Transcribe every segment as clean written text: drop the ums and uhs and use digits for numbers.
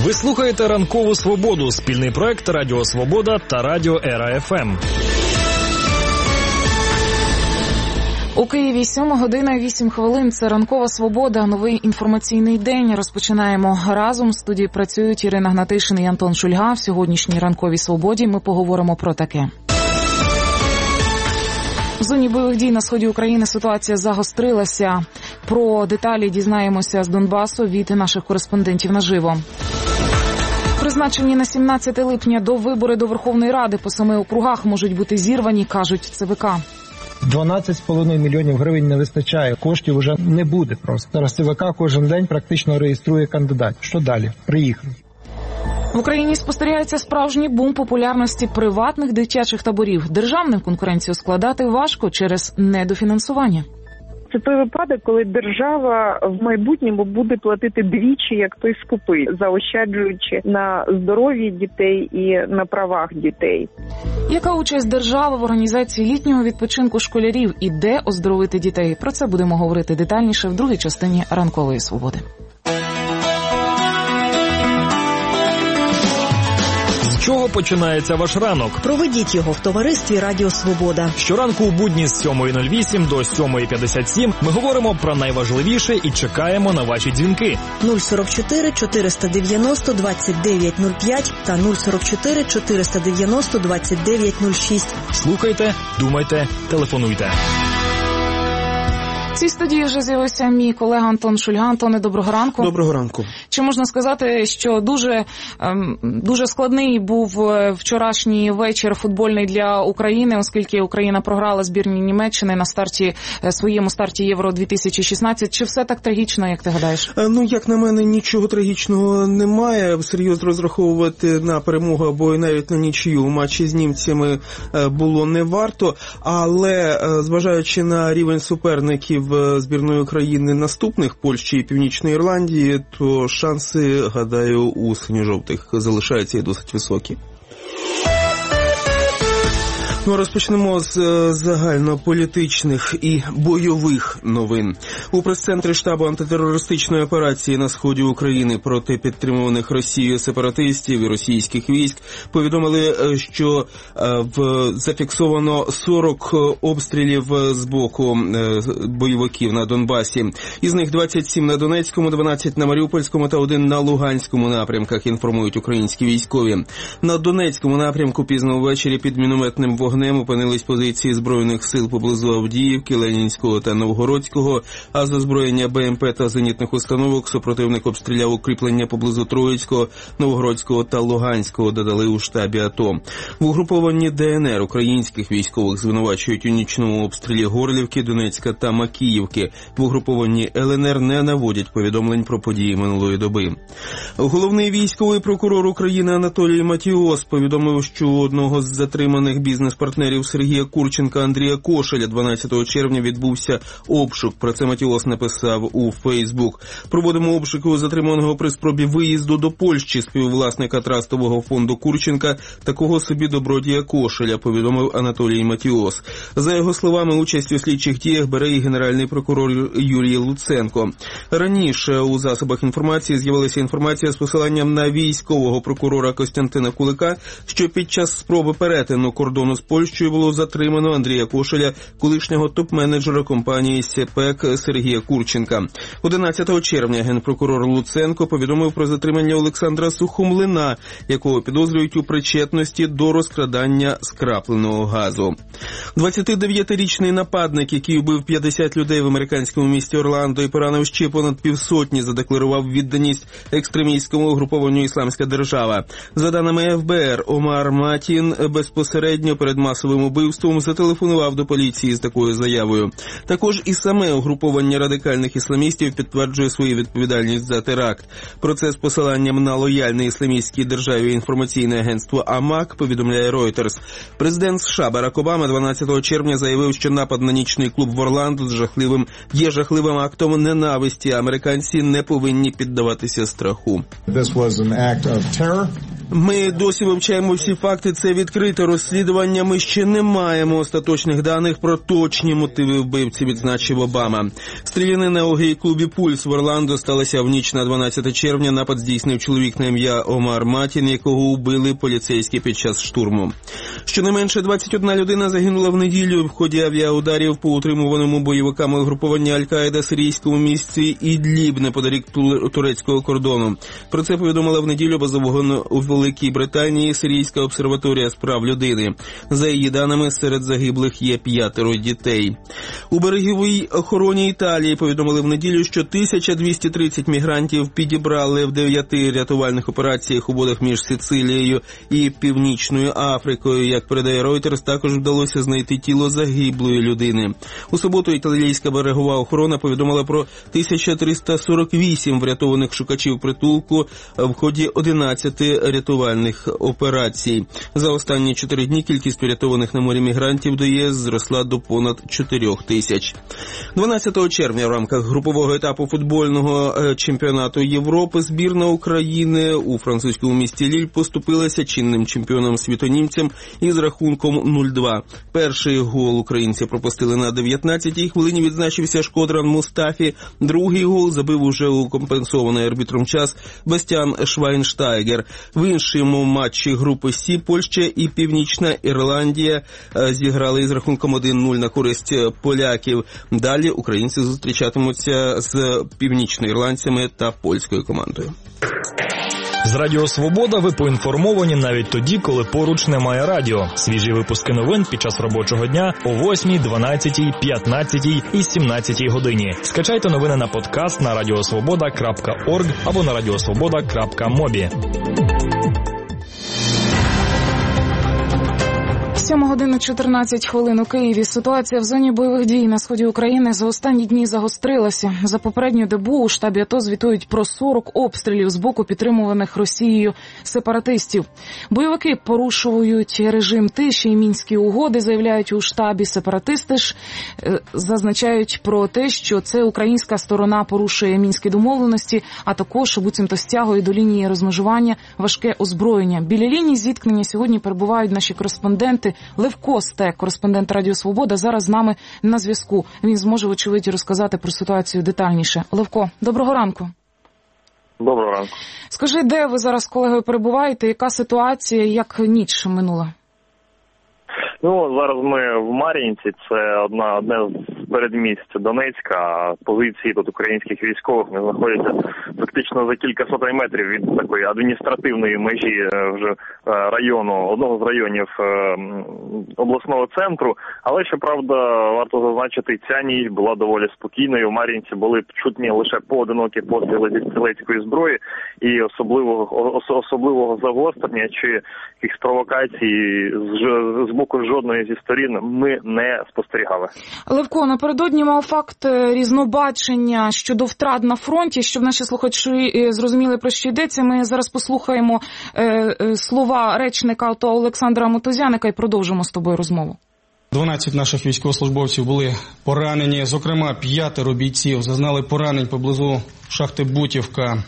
Ви слухаєте «Ранкову Свободу» – спільний проект Радіо Свобода та Радіо Ера ФМ. У Києві 7:08. Це «Ранкова Свобода», новий інформаційний день. Розпочинаємо разом. В студії працюють Ірина Гнатишин і Антон Шульга. В сьогоднішній «Ранковій Свободі» ми поговоримо про таке. В зоні бойових дій на сході України ситуація загострилася. Про деталі дізнаємося з Донбасу від наших кореспондентів наживо. Призначені на 17 липня до вибори до Верховної Ради по 7 округах можуть бути зірвані, кажуть ЦВК. 12,5 мільйонів гривень не вистачає. Коштів вже не буде просто. Зараз ЦВК кожен день практично реєструє кандидатів. Що далі? Приїхали. В Україні спостерігається справжній бум популярності приватних дитячих таборів. Державним конкуренцію складати важко через недофінансування. Це той випадок, коли держава в майбутньому буде платити двічі, як той скупий, заощаджуючи на здоров'ї дітей і на правах дітей. Яка участь держави в організації літнього відпочинку школярів і де оздоровити дітей? Про це будемо говорити детальніше в другій частині «Ранкової Свободи». З чого починається ваш ранок? Проведіть його в товаристві Радіо Свобода. Щоранку у будні з 7:08 до 7:57 ми говоримо про найважливіше і чекаємо на ваші дзвінки. 044 490 2905 та 044 490 2906. Слухайте, думайте, телефонуйте. В цій студії вже з'явився мій колега Антон Шульга. Антоне, доброго ранку. Доброго ранку. Чи можна сказати, що дуже складний був вчорашній вечір футбольний для України, оскільки Україна програла збірній Німеччини на своєму старті Євро-2016. Чи все так трагічно, як ти гадаєш? Як на мене, нічого трагічного немає. Серйозно розраховувати на перемогу або навіть на нічию у матчі з німцями було не варто. Але, зважаючи на рівень суперників збірної України наступних, Польщі і Північної Ірландії, то шанси, гадаю, у синьо-жовтих залишаються і досить високі. Розпочнемо з загальнополітичних і бойових новин. У прес-центрі штабу антитерористичної операції на сході України проти підтримуваних Росією сепаратистів і російських військ повідомили, що зафіксовано 40 обстрілів з боку бойовиків на Донбасі. Із них 27 на Донецькому, 12 на Маріупольському та 1 на Луганському напрямках, інформують українські військові. На Донецькому напрямку пізно ввечері під мінометним вогнем опинились позиції Збройних сил поблизу Авдіївки, Ленінського та Новгородського, а з озброєння БМП та зенітних установок супротивник обстріляв укріплення поблизу Троїцького, Новгородського та Луганського, додали у штабі АТО. В угрупованні ДНР українських військових звинувачують у нічному обстрілі Горлівки, Донецька та Макіївки. В угрупованні ЛНР не наводять повідомлень про події минулої доби. Головний військовий прокурор України Анатолій Матіос повідомив, що у одного з затриманих бізнес-партнерів Сергія Курченка Андрія Кошеля 12 червня відбувся обшук. Про це Матіос написав у Фейсбук. Проводимо обшуки у затриманого при спробі виїзду до Польщі співвласника трастового фонду Курченка, такого собі добродія Кошеля, повідомив Анатолій Матіос. За його словами, участь у слідчих діях бере і генеральний прокурор Юрій Луценко. Раніше у засобах інформації з'явилася інформація з посиланням на військового прокурора Костянтина Кулика, що під час спроби перетину кордону з Польщею було затримано Андрія Кошеля, колишнього топ-менеджера компанії «Сепек» Сергія Курченка. 11 червня генпрокурор Луценко повідомив про затримання Олександра Сухомлина, якого підозрюють у причетності до розкрадання скрапленого газу. 29-річний нападник, який убив 50 людей в американському місті Орландо і поранив ще понад півсотні, задекларував відданість екстремістському угрупованню «Ісламська держава». За даними ФБР, Омар Матін безпосередньо перед масовим убивством зателефонував до поліції з такою заявою. Також і саме угруповання радикальних ісламістів підтверджує свою відповідальність за теракт. Про це з посиланням на лояльне ісламістській державі інформаційне агентство АМАК повідомляє Reuters. Президент США Барак Обама 12 червня заявив, що напад на нічний клуб в Орландо є жахливим актом ненависті. Американці не повинні піддаватися страху. Ми досі вивчаємо всі факти, це відкрите розслідування, ми ще не маємо остаточних даних про точні мотиви вбивці, відзначив Обама. Стрілянина у гей-клубі «Пульс» в Орландо сталася в ніч на 12 червня. Напад здійснив чоловік на ім'я Омар Матін, якого убили поліцейські під час штурму. Щонайменше 21 людина загинула в неділю в ході авіаударів по утримуваному бойовиками угрупування Аль-Каїда сирійському місті Ідліб неподалік турецького кордону. Про це повідомила в неділю базового у Великій Британії Сирійська обсерваторія з прав людини. За її даними, серед загиблих є 5 дітей. У береговій охороні Італії повідомили в неділю, що 1230 мігрантів підібрали в 9 рятувальних операціях у водах між Сицилією і Північною Африкою. Як передає Reuters, також вдалося знайти тіло загиблої людини. У суботу італійська берегова охорона повідомила про 1348 врятованих шукачів притулку в ході 11 рятувальних операцій. За останні 4 дні кількість порятованих на морі мігрантів до ЄС зросла до понад 4 тисяч. 12 червня в рамках групового етапу футбольного чемпіонату Європи збірна України у французькому місті Ліль поступилася чинним чемпіоном світу німцям із рахунком 0-2. Перший гол українці пропустили на 19-й хвилині, відзначився Шкодран Мустафі. Другий гол забив уже у компенсований арбітром час Бастіан Швайнштайгер. В іншому матчі групи Сі Польща і Північна Ірландія зіграли із рахунком 1-0 на користь поляків. Далі українці зустрічатимуться з північноірландцями та польською командою. З Радіо Свобода ви поінформовані навіть тоді, коли поруч немає радіо. Свіжі випуски новин під час робочого дня о 8, 12, 15 і 17 годині. Скачайте новини на подкаст на radiosvoboda.org або на radiosvoboda.mobi. 7 година 14 хвилин у Києві. Ситуація в зоні бойових дій на сході України за останні дні загострилася. За попередню добу у штабі АТО звітують про 40 обстрілів з боку підтримуваних Росією сепаратистів. Бойовики порушують режим тиші і мінські угоди, заявляють у штабі. Сепаратисти ж зазначають про те, що це українська сторона порушує мінські домовленості, а також буцімто стягує до лінії розмежування важке озброєння. Біля лінії зіткнення сьогодні перебувають наші кореспонденти. Левко Стек, кореспондент Радіо Свобода, зараз з нами на зв'язку. Він зможе, вочевидь, розказати про ситуацію детальніше. Левко, доброго ранку. Доброго ранку. Скажи, де ви зараз з колегою перебуваєте, яка ситуація, як ніч минула? Зараз ми в Мар'їнці, це одне з передмість Донецька. Позиції тут українських військових знаходяться фактично за кілька сотень метрів від такої адміністративної межі вже району, одного з районів обласного центру. Але, щоправда, варто зазначити, ця ніч була доволі спокійною. У Мар'їнці були чутні лише поодинокі постріли зі стрілецької зброї, і особливого загострення чи якихось провокацій з боку жодної зі сторін ми не спостерігали. Левко, напередодні мав факт різнобачення щодо втрат на фронті, щоб наші слухачі зрозуміли, про що йдеться. Ми зараз послухаємо слова речника АТО Олександра Мотузяника і продовжимо з тобою розмову. 12 наших військовослужбовців були поранені, зокрема 5 бійців зазнали поранень поблизу шахти Бутівка.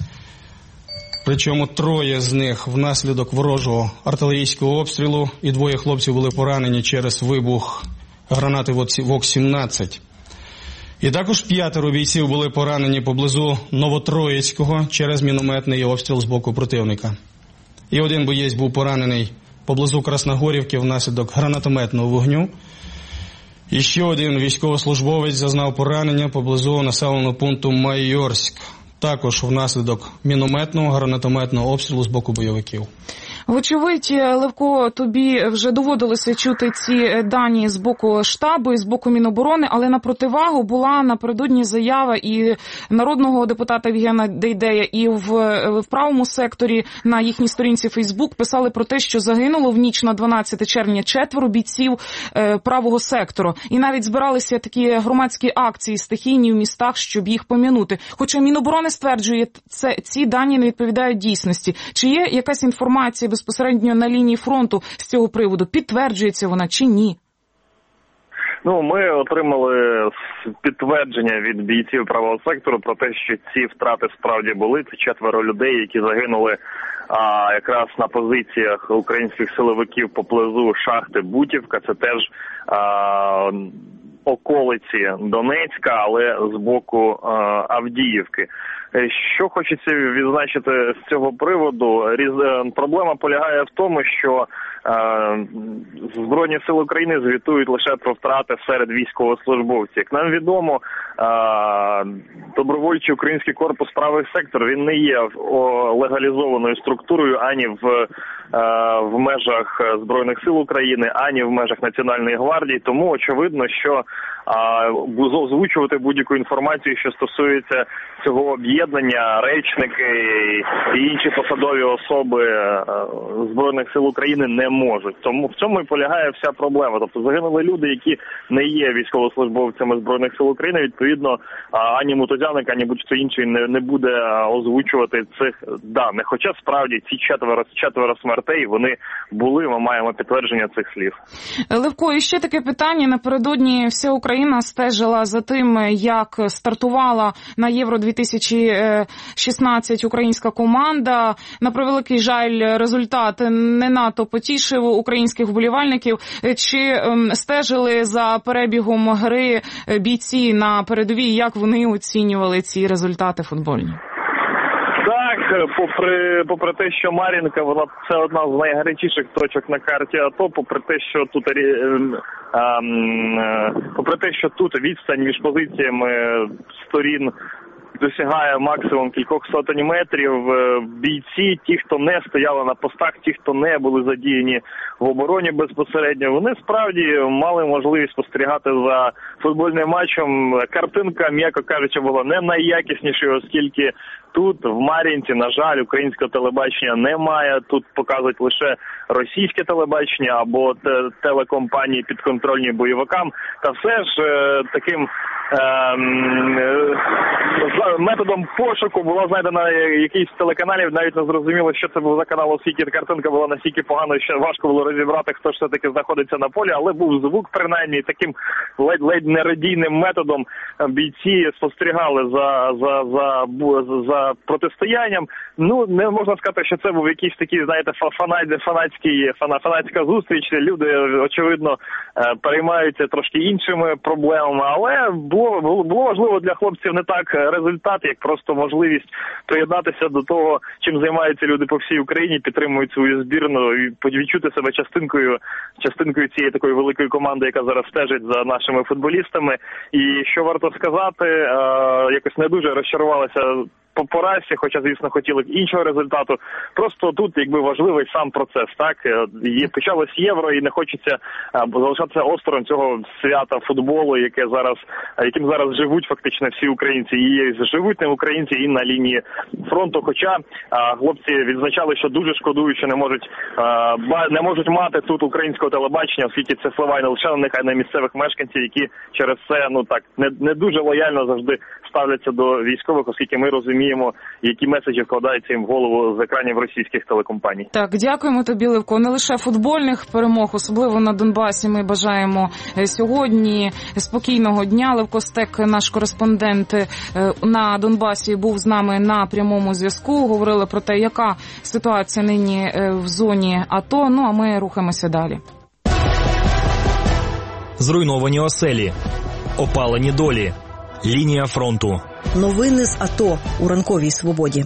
Причому 3 з них внаслідок ворожого артилерійського обстрілу і 2 хлопців були поранені через вибух гранати ВОК-17. І також 5 бійців були поранені поблизу Новотроїцького через мінометний обстріл з боку противника. І 1 боєць був поранений поблизу Красногорівки внаслідок гранатометного вогню. І ще 1 військовослужбовець зазнав поранення поблизу населеного пункту Майорськ. Також внаслідок мінометного, гранатометного обстрілу з боку бойовиків. Вочевидь, Левко, тобі вже доводилося чути ці дані з боку штабу і з боку Міноборони, але на противагу була напередодні заява і народного депутата Євгена Дейдея, і в правому секторі на їхній сторінці Фейсбук писали про те, що загинуло в ніч на 12 червня 4 бійців правого сектору. І навіть збиралися такі громадські акції стихійні в містах, щоб їх пом'янути. Хоча Міноборони стверджує, ці дані не відповідають дійсності. Чи є якась інформація безпосередньо на лінії фронту з цього приводу? Підтверджується вона чи ні? Ми отримали підтвердження від бійців правого сектору про те, що ці втрати справді були. Це 4 людей, які загинули якраз на позиціях українських силовиків поблизу шахти Бутівка. Це теж околиці Донецька, але з боку Авдіївки. Що хочеться відзначити з цього приводу, проблема полягає в тому, що Збройні сили України звітують лише про втрати серед військовослужбовців. Як нам відомо, добровольчий український корпус правий сектор, він не є легалізованою структурою ані в межах Збройних сил України, ані в межах Національної гвардії. Тому очевидно, що озвучувати будь-яку інформацію, що стосується цього об'єднання, речники і інші посадові особи Збройних сил України не можуть. Тому в цьому і полягає вся проблема. Тобто загинули люди, які не є військовослужбовцями Збройних сил України. Відповідно, ані Мутозяник, ані будь-хто інший не буде озвучувати цих даних. Хоча справді ці четверо смертей, вони були, ми маємо підтвердження цих слів. Левко, і ще таке питання. Напередодні вся Україна стежила за тим, як стартувала на Євро-2016 українська команда. На превеликий жаль, результат не надто потішив українських вболівальників. Чи стежили за перебігом гри бійці на передовій? Як вони оцінювали ці результати футбольні? Так, попри те, що Мар'їнка, вона це одна з найгарячіших точок на карті АТО, попри те, що тут відстань між позиціями сторін досягає максимум кількох сотень метрів, бійці, ті, хто не стояли на постах, ті, хто не були задіяні в обороні безпосередньо, вони справді мали можливість спостерігати за футбольним матчем. Картинка, м'яко кажучи, була не найякіснішою, оскільки тут, в Мар'їнці, на жаль, українського телебачення немає. Тут показують лише російське телебачення або телекомпанії підконтрольні бойовикам. Та все ж таким методом пошуку було знайдено якийсь з телеканалів, навіть не зрозуміло, що це був за канал, оскільки картинка була настільки погано, що важко було розібрати, хто ж все-таки знаходиться на полі, але був звук, принаймні, таким ледь нерадійним методом бійці спостерігали за протистоянням. Не можна сказати, що це був якийсь такий, знаєте, фанатська зустріч. Люди, очевидно, переймаються трошки іншими проблемами, але було важливо для хлопців не так результат, як просто можливість приєднатися до того, чим займаються люди по всій Україні, підтримують свою збірну і відчути себе частинкою цієї такої великої команди, яка зараз стежить за нашими футболістами. І що варто сказати, якось не дуже розчарувалися по поразці, хоча, звісно, хотіли б іншого результату. Просто тут, важливий сам процес, так? Почалось Євро, і не хочеться залишатися осторонь цього свята футболу, яким зараз живуть фактично всі українці. І живуть не українці і на лінії фронту. Хоча хлопці відзначали, що дуже шкодують, що не можуть мати тут українського телебачення, оскільки це впливає не лише на них, а й на місцевих мешканців, які через це, не дуже лояльно завжди ставляться до військових, оскільки ми розуміємо, які меседжі вкладаються їм в голову з екранів російських телекомпаній. Так, дякуємо тобі, Левко. Не лише футбольних перемог, особливо на Донбасі, ми бажаємо сьогодні спокійного дня. Левко Стек, наш кореспондент на Донбасі, був з нами на прямому зв'язку. Говорили про те, яка ситуація нині в зоні АТО. А ми рухаємося далі. Зруйновані оселі, опалені долі, лінія фронту. Новини з АТО у ранковій Свободі.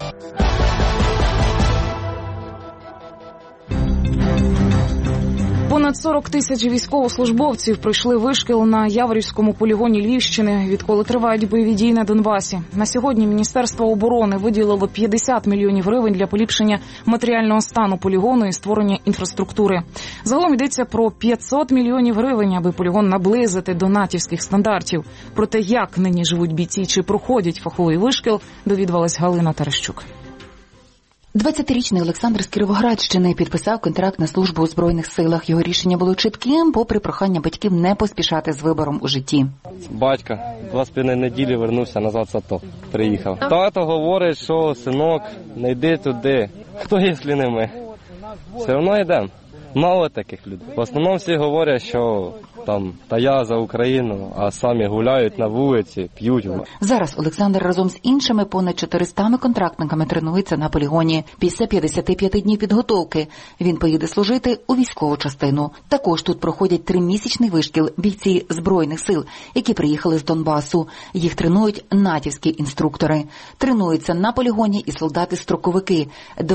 Понад 40 тисяч військовослужбовців пройшли вишкіл на Яворівському полігоні Львівщини, відколи тривають бойові дії на Донбасі. На сьогодні Міністерство оборони виділило 50 мільйонів гривень для поліпшення матеріального стану полігону і створення інфраструктури. Загалом йдеться про 500 мільйонів гривень, аби полігон наблизити до натівських стандартів. Про те, як нині живуть бійці, чи проходять фаховий вишкіл, довідувалась Галина Терещук. 20-річний Олександр з Кіровоградщини підписав контракт на службу у Збройних силах. Його рішення було чітким, попри прохання батьків не поспішати з вибором у житті. Батько 2,5 неділі вернувся назад з АТО, приїхав. Тато говорить, що синок, не йди туди. Хто, якщо не ми? Все одно йдемо. Мало таких людей. В основному всі говорять, що там, та я за Україну, а самі гуляють на вулиці, п'ють. Зараз Олександр разом з іншими понад 400 контрактниками тренується на полігоні. Після 55 днів підготовки він поїде служити у військову частину. Також тут проходять 3-місячний вишкіл бійці Збройних сил, які приїхали з Донбасу. Їх тренують натівські інструктори. Тренуються на полігоні і солдати-строковики,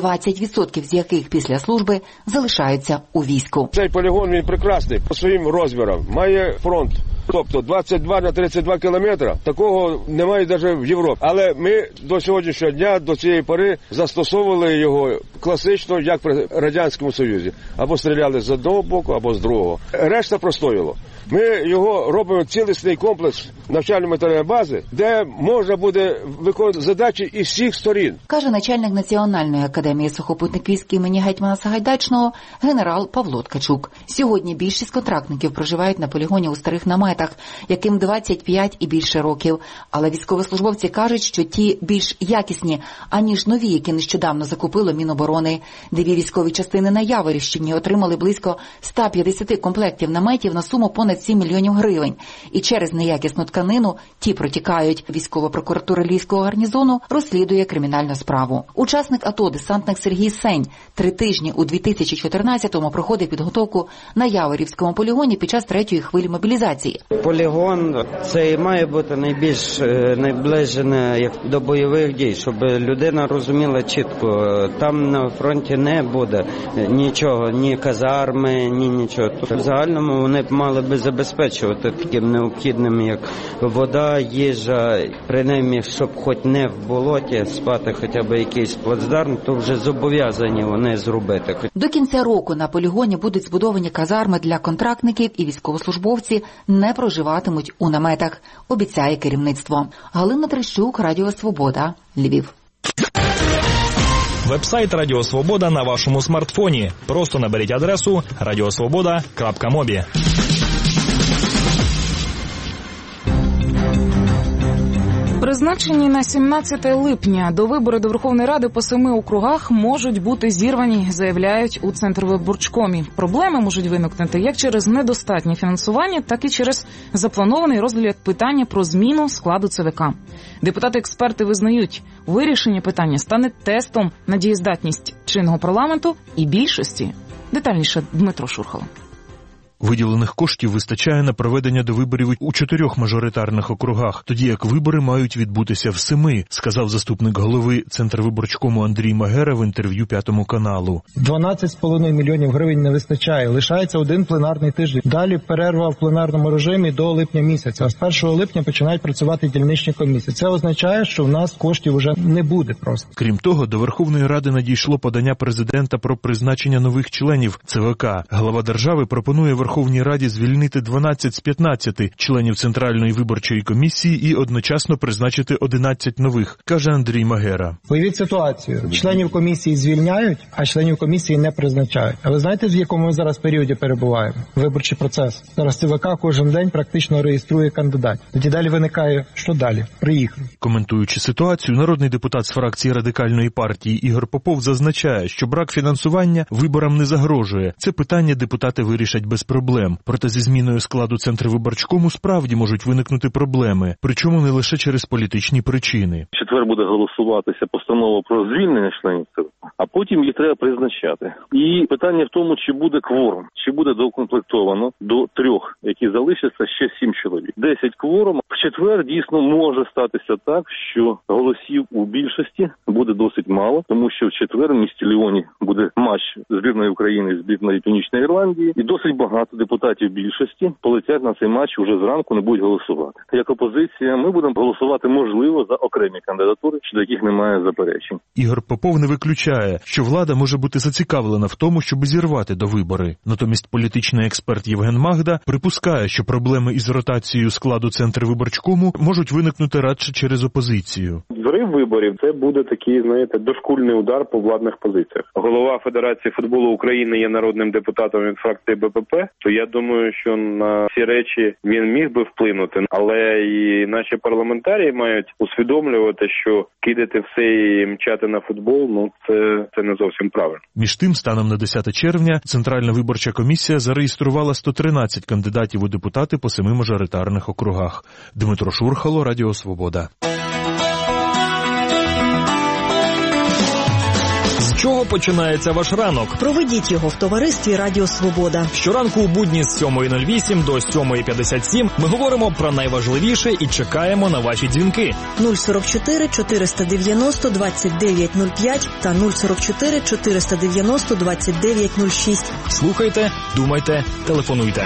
20% з яких після служби залишаються у війську. Цей полігон, він прекрасний по своїм розмірам. Має фронт. Тобто 22 на 32 кілометри. Такого немає навіть в Європі. Але ми до сьогоднішнього дня, до цієї пори, застосовували його класично, як при Радянському Союзі. Або стріляли з одного боку, або з другого. Решта простоїло. Ми його робимо цілісний комплекс навчально-матеріальної бази, де можна буде виконувати задачі із всіх сторін. Каже начальник Національної академії сухопутних військ імені гетьмана Сагайдачного генерал Павло Ткачук. Сьогодні більшість контрактників проживають на полігоні у старих наметах, яким 25 і більше років. Але військовослужбовці кажуть, що ті більш якісні, аніж нові, які нещодавно закупило Міноборони. 2 військові частини на Яворівщині отримали близько 150 комплектів наметів на суму понад 7 мільйонів гривень. І через неякісну тканину ті протікають. Військова прокуратура Львівського гарнізону розслідує кримінальну справу. Учасник АТО, десантник Сергій Сень, 3 тижні у 2014-му проходив підготовку на Яворівському полігоні під час 3-ї хвилі мобілізації. Полігон – це має бути найбільш наближене до бойових дій, щоб людина розуміла чітко, там на фронті не буде нічого, ні казарми, ні нічого. В загальному вони б мали би забезпечувати таким необхідним, як вода, їжа, принаймні, щоб хоч не в болоті спати хоча б якийсь плацдарм, то вже зобов'язані вони зробити. До кінця року на полігоні будуть збудовані казарми для контрактників, і військовослужбовці не проживатимуть у наметах, обіцяє керівництво. Галина Трещук, Радіо Свобода, Львів. Вебсайт Радіо Свобода на вашому смартфоні. Просто наберіть адресу radiosvoboda.mobi. Призначені на 17 липня до вибори до Верховної Ради по 7 округах можуть бути зірвані, заявляють у Центрвиборчкомі. Проблеми можуть виникнути як через недостатнє фінансування, так і через запланований розгляд питання про зміну складу ЦВК. Депутати-експерти визнають, вирішення питання стане тестом на дієздатність чинного парламенту і більшості. Детальніше Дмитро Шурхало. Виділених коштів вистачає на проведення довиборів у 4 мажоритарних округах, тоді як вибори мають відбутися в 7, сказав заступник голови Центрвиборчкому Андрій Магера в інтерв'ю 5 каналу. 12,5 мільйонів гривень не вистачає. Лишається 1 пленарний тиждень. Далі перерва в пленарному режимі до липня місяця. А з 1 липня починають працювати дільничні комісії. Це означає, що в нас коштів вже не буде просто. Крім того, до Верховної Ради надійшло подання президента про призначення нових членів ЦВК. Глава держави пропонує Верховній Раді звільнити 12 з 15 членів Центральної виборчої комісії і одночасно призначити 11 нових, каже Андрій Магера. Уявіть ситуацію. Членів комісії звільняють, а членів комісії не призначають. А ви знаєте, в якому ми зараз періоді перебуваємо? Виборчий процес. Зараз ЦВК кожен день практично реєструє кандидатів. Тоді далі виникає, що далі? Приїхали. Коментуючи ситуацію, народний депутат з фракції Радикальної партії Ігор Попов зазначає, що брак фінансування виборам не загрожує. Це питання депутати вирішать без проблем. Проте зі зміною складу Центрвиборчкому справді можуть виникнути проблеми, причому не лише через політичні причини. В четвер буде голосуватися постанова про звільнення членів ЦВК, а потім їх треба призначати. І питання в тому, чи буде кворум, чи буде доукомплектовано до 3, які залишаться, ще 7 чоловік. 10 кворум. В четвер дійсно може статися так, що голосів у більшості буде досить мало, тому що в четвер в місті Ліоні буде матч збірної України з збірної Північної Ірландії, і досить багато депутатів більшості полетять на цей матч уже зранку, не будуть голосувати. Як опозиція ми будемо голосувати, можливо, за окремі кандидатури, щодо яких немає заперечень. Ігор Попов не виключає, що влада може бути зацікавлена в тому, щоб зірвати довибори. Натомість політичний експерт Євген Магда припускає, що проблеми із ротацією складу Центрвиборчкому можуть виникнути радше через опозицію. Зрив виборів – це буде такий, знаєте, дошкульний удар по владних позиціях. Голова Федерації футболу України є народним депутатом від фракції БПП. то я думаю, що на ці речі він міг би вплинути. Але і наші парламентарії мають усвідомлювати, що кидати все і мчати на футбол, це не зовсім правильно. Між тим, станом на 10 червня, Центральна виборча комісія зареєструвала 113 кандидатів у депутати по 7 мажоритарних округах. Дмитро Шурхало, Радіо Свобода. З чого починається ваш ранок? Проведіть його в товаристві Радіо Свобода. Щоранку у будні з 7:08 до 7:57 ми говоримо про найважливіше і чекаємо на ваші дзвінки. 044 490 2905 та 044 490 2906. Слухайте, думайте, телефонуйте.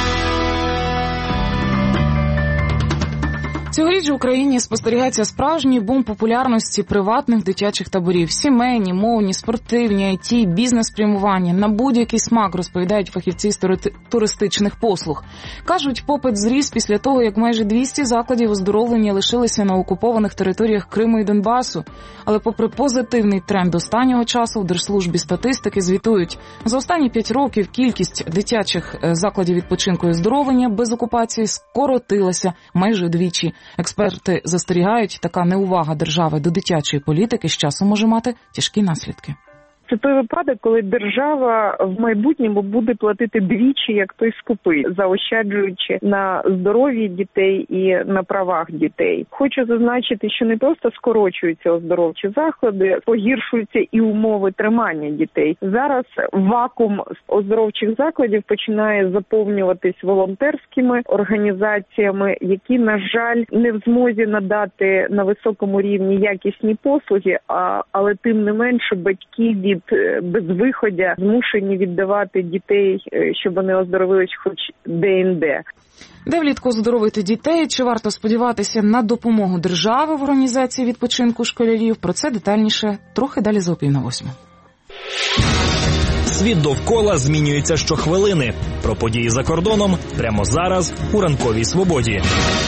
Цьогоріч в Україні спостерігається справжній бум популярності приватних дитячих таборів. Сімейні, мовні, спортивні, IT, бізнес-спрямування. На будь-який смак, розповідають фахівці з туристичних послуг. Кажуть, попит зріс після того, як майже 200 закладів оздоровлення лишилися на окупованих територіях Криму і Донбасу. Але попри позитивний тренд останнього часу, в Держслужбі статистики звітують, за останні 5 років кількість дитячих закладів відпочинку і оздоровлення без окупації скоротилася майже вдвічі. Експерти застерігають, така неувага держави до дитячої політики з часом може мати тяжкі наслідки. Це той випадок, коли держава в майбутньому буде платити двічі, як той скупий, заощаджуючи на здоров'ї дітей і на правах дітей. Хочу зазначити, що не просто скорочуються оздоровчі заклади, погіршуються і умови тримання дітей. Зараз вакуум оздоровчих закладів починає заповнюватись волонтерськими організаціями, які, на жаль, не в змозі надати на високому рівні якісні послуги, але тим не менше батьки від безвиходя змушені віддавати дітей, щоб вони оздоровились хоч де-інде. Де влітку оздоровити дітей? Чи варто сподіватися на допомогу держави в організації відпочинку школярів? Про це детальніше трохи далі за 7:30. Світ довкола змінюється щохвилини. Про події за кордоном прямо зараз у ранковій свободі.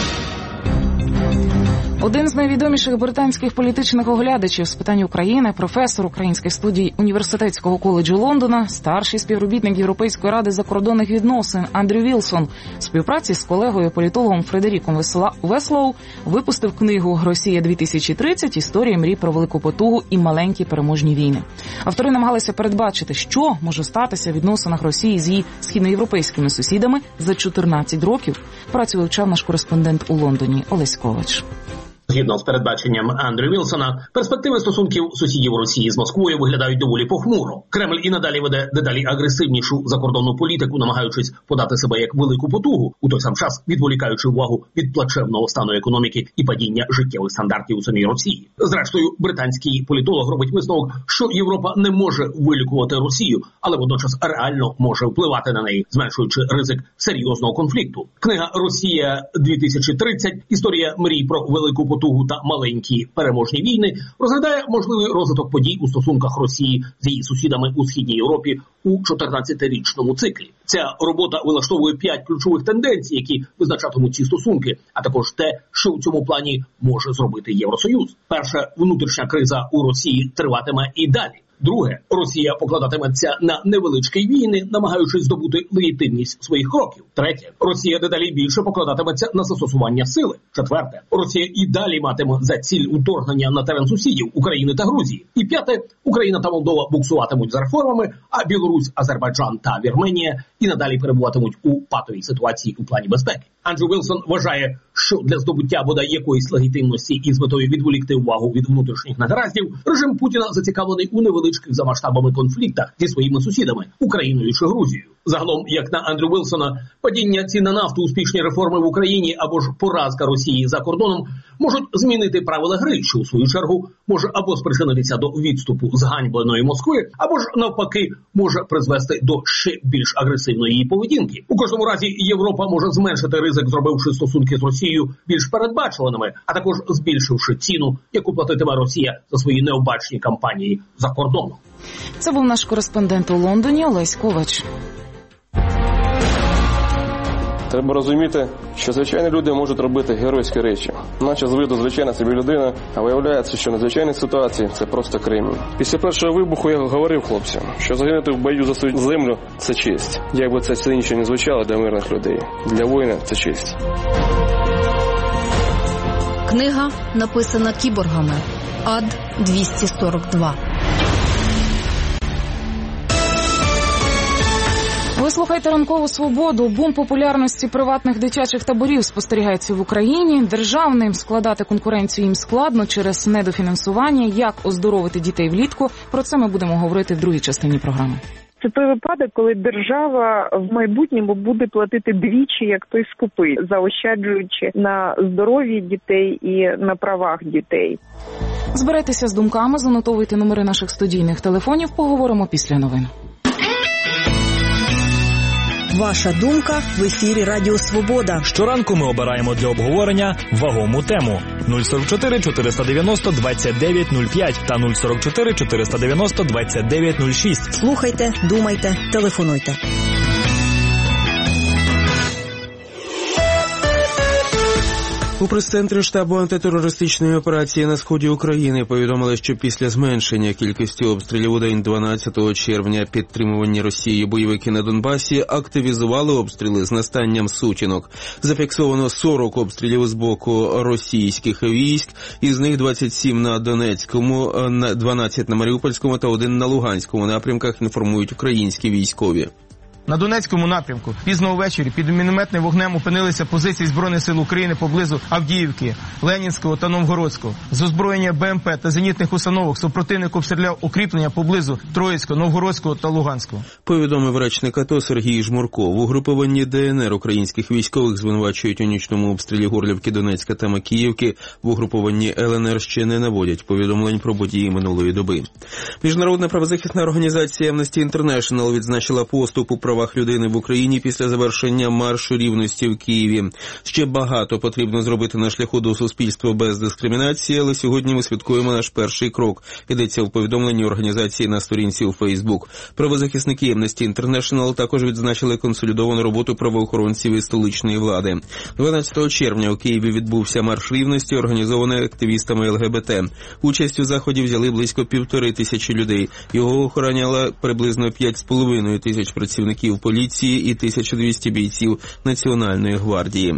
Один з найвідоміших британських політичних оглядачів з питань України, професор українських студій Університетського коледжу Лондона, старший співробітник Європейської ради закордонних відносин Андрю Вілсон в співпраці з колегою-політологом Фредеріком Веслоу випустив книгу «Росія-2030. Історія мрій про велику потугу і маленькі переможні війни». Автори намагалися передбачити, що може статися в відносинах Росії з її східноєвропейськими сусідами за 14 років. Працю вивчав наш кореспондент у Лондоні Олесь Ковач. Згідно з передбаченням Андрю Вілсона, перспективи стосунків сусідів Росії з Москвою виглядають доволі похмуро. Кремль і надалі веде дедалі агресивнішу закордонну політику, намагаючись подати себе як велику потугу, у той сам час відволікаючи увагу від плачевного стану економіки і падіння життєвих стандартів у самій Росії. Зрештою, британський політолог робить висновок, що Європа не може вилікувати Росію, але водночас реально може впливати на неї, зменшуючи ризик серйозного конфлікту. Книга «Росія-2030. Історія мрій про велику потугу та маленькі переможні війни» розглядає можливий розвиток подій у стосунках Росії з її сусідами у Східній Європі у 14-річному циклі. Ця робота вилаштовує 5 ключових тенденцій, які визначатимуть ці стосунки, а також те, що у цьому плані може зробити Євросоюз. Перше, внутрішня криза у Росії триватиме і далі. Друге, Росія покладатиметься на невеличкі війни, намагаючись здобути легітимність своїх кроків. Третє, Росія дедалі більше покладатиметься на застосування сили. Четверте, Росія і далі матиме за ціль вторгнення на терен сусідів України та Грузії. І п'яте, Україна та Молдова буксуватимуть за реформами, а Білорусь, Азербайджан та Вірменія і надалі перебуватимуть у патовій ситуації у плані безпеки. Андрю Вілсон вважає, що для здобуття бодай якоїсь легітимності і з метою відволікти увагу від внутрішніх негараздів, режим Путіна зацікавлений у невеличких за масштабами конфліктах зі своїми сусідами – Україною чи Грузією. Загалом, як на Андрю Вілсона, падіння цін на нафту, успішні реформи в Україні або ж поразка Росії за кордоном можуть змінити правила гри, що у свою чергу може або спричинитися до відступу зганьбленої Москви, або ж навпаки може призвести до ще більш агресивної її поведінки. У кожному разі Європа може зменшити ризик, зробивши стосунки з Росією більш передбачуваними, а також збільшивши ціну, яку платитиме Росія за свої необачні кампанії за кордоном. Це був наш кореспондент у Лондоні Олесь Ковач. Треба розуміти, що звичайні люди можуть робити геройські речі. Наче з виду звичайна собі людина, а виявляється, що надзвичайні ситуації – це просто Кремль. Після першого вибуху я говорив хлопцям, що загинути в бою за свою землю – це честь. Як би це цинічно не звучало для мирних людей. Для воїна – це честь. Книга написана кіборгами. Ад-242. Ви слухаєте «Ранкову свободу». Бум популярності приватних дитячих таборів спостерігається в Україні. Державним складати конкуренцію їм складно через недофінансування. Як оздоровити дітей влітку? Про це ми будемо говорити в другій частині програми. Це той випадок, коли держава в майбутньому буде платити двічі, як той скупий, заощаджуючи на здоров'ї дітей і на правах дітей. Збирайтеся з думками, занотовуйте номери наших студійних телефонів, поговоримо після новин. Ваша думка в ефірі Радіо Свобода. Щоранку ми обираємо для обговорення вагому тему. 044 490 2905 та 044 490 2906. Слухайте, думайте, телефонуйте. У прес-центрі штабу антитерористичної операції на сході України повідомили, що після зменшення кількості обстрілів у день 12 червня підтримувані Росією бойовики на Донбасі активізували обстріли з настанням сутінок. Зафіксовано 40 обстрілів з боку російських військ, із них 27 на Донецькому, 12 на Маріупольському та 1 на Луганському напрямках, інформують українські військові. На Донецькому напрямку пізно ввечері під мінометним вогнем опинилися позиції Збройних сил України поблизу Авдіївки, Ленінського та Новгородського. З озброєння БМП та зенітних установок супротивник обстріляв укріплення поблизу Троїцького, Новгородського та Луганського. Повідомив речник АТО Сергій Жмурко. В угрупованні ДНР українських військових звинувачують у нічному обстрілі Горлівки, Донецька та Макіївки. В угрупованні ЛНР ще не наводять повідомлень про події минулої доби. Міжнародна правозахисна організація Amnesty International відзначила поступ у правах людини в Україні після завершення маршу рівності в Києві. Ще багато потрібно зробити на шляху до суспільства без дискримінації, але сьогодні ми святкуємо наш перший крок. Йдеться в повідомленні організації на сторінці у Фейсбук. Правозахисники Amnesty International також відзначили консолідовану роботу правоохоронців і столичної влади. 12 червня у Києві відбувся марш рівності, організований активістами ЛГБТ. Участь у заході взяли близько 1500 людей. Його охороняло приблизно 5,5 тисяч працівників поліції і 1200 бійців Національної гвардії.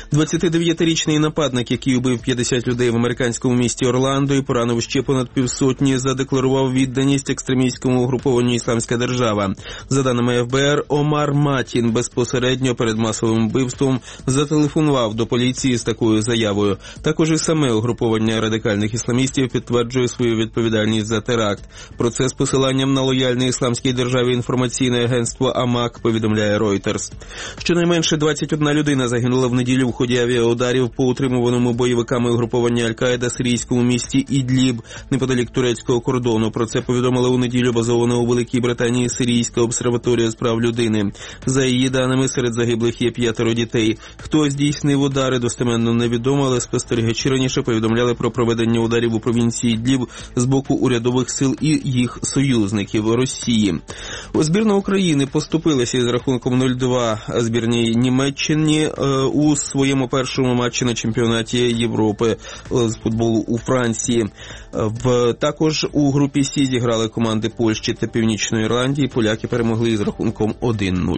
29-річний нападник, який убив 50 людей в американському місті Орландо і поранив ще понад півсотні, задекларував відданість екстремістському угрупованню «Ісламська держава». За даними ФБР, Омар Матін безпосередньо перед масовим вбивством зателефонував до поліції з такою заявою. Також і саме угруповання радикальних ісламістів підтверджує свою відповідальність за теракт. Про це з посиланням на лояльне Ісламській державі інформаційне агентство АМАК повідомляє Reuters. Щонайменше 21 людина загинула в неділю в ході авіаударів по утримуваному бойовиками угруповання Аль-Каїда сирійському місті Ідліб неподалік турецького кордону. Про це повідомила у неділю базована у Великій Британії Сирійська обсерваторія з прав людини. За її даними, серед загиблих є 5 дітей. Хто здійснив удари, достеменно невідомо, але спостерігачі раніше повідомляли про проведення ударів у провінції Ідліб з боку урядових сил і їх союзників Росії. Збірна України поступилася із рахунком 0-2 збірній Німеччині у своєму першому матчі на чемпіонаті Європи з футболу у Франції. Також у групі Сі зіграли команди Польщі та Північної Ірландії. Поляки перемогли із рахунком 1-0.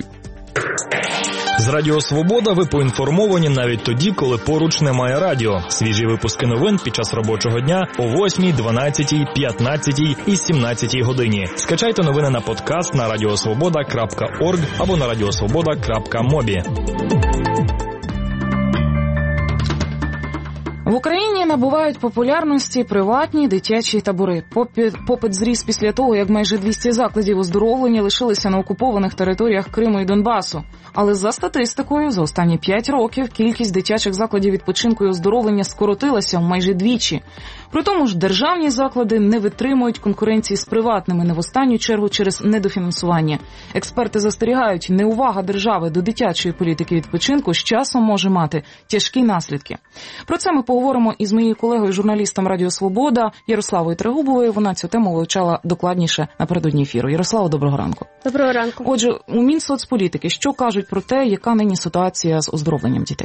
З Радіо Свобода ви поінформовані навіть тоді, коли поруч немає радіо. Свіжі випуски новин під час робочого дня о 8, 12, 15 і 17 годині. Скачайте новини на подкаст на radiosvoboda.org або на radiosvoboda.mobi. В Україні набувають популярності приватні дитячі табори. Попит зріс після того, як майже 200 закладів оздоровлення лишилися на окупованих територіях Криму і Донбасу. Але за статистикою, за останні 5 років кількість дитячих закладів відпочинку і оздоровлення скоротилася майже двічі. При тому ж державні заклади не витримують конкуренції з приватними, не в останню чергу через недофінансування. Експерти застерігають, неувага держави до дитячої політики відпочинку з часом може мати тяжкі наслідки. Про це ми поговоримо із моєю колегою, журналістом Радіо Свобода Ярославою Трегубовою. Вона цю тему вивчала докладніше напередодні ефіру. Ярослава, доброго ранку. Доброго ранку. Отже, у Мінсоцполітики що кажуть про те, яка нині ситуація з оздоровленням дітей?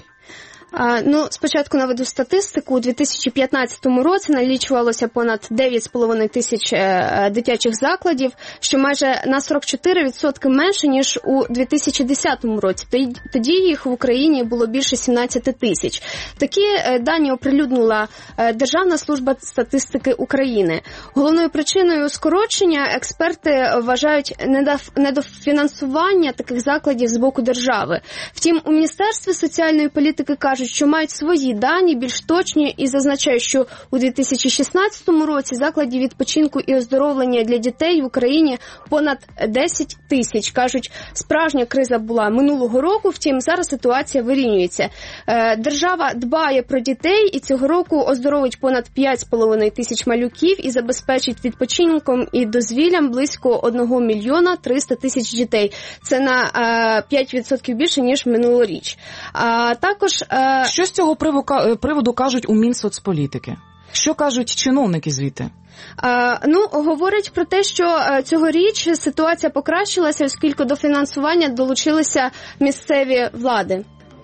Спочатку наведу статистику. У 2015 році налічувалося понад 9,5 тисяч дитячих закладів, що майже на 44% менше, ніж у 2010 році. Тоді їх в Україні було більше 17 тисяч. Такі дані оприлюднила Державна служба статистики України. Головною причиною скорочення експерти вважають недофінансування таких закладів з боку держави. Втім, у Міністерстві соціальної політики кажуть, що мають свої дані, більш точні, і зазначають, що у 2016 році закладів відпочинку і оздоровлення для дітей в Україні понад 10 тисяч. Кажуть, справжня криза була минулого року, втім, зараз ситуація вирівнюється. Держава дбає про дітей і цього року оздоровить понад 5,5 тисяч малюків і забезпечить відпочинком і дозвіллям близько 1 мільйона 300 тисяч дітей. Це на 5% більше, ніж минулоріч. Також що з цього приводу кажуть у Мінсоцполітики? Що кажуть чиновники звідти? Говорять про те, що цьогоріч ситуація покращилася, оскільки до фінансування долучилися місцеві влади.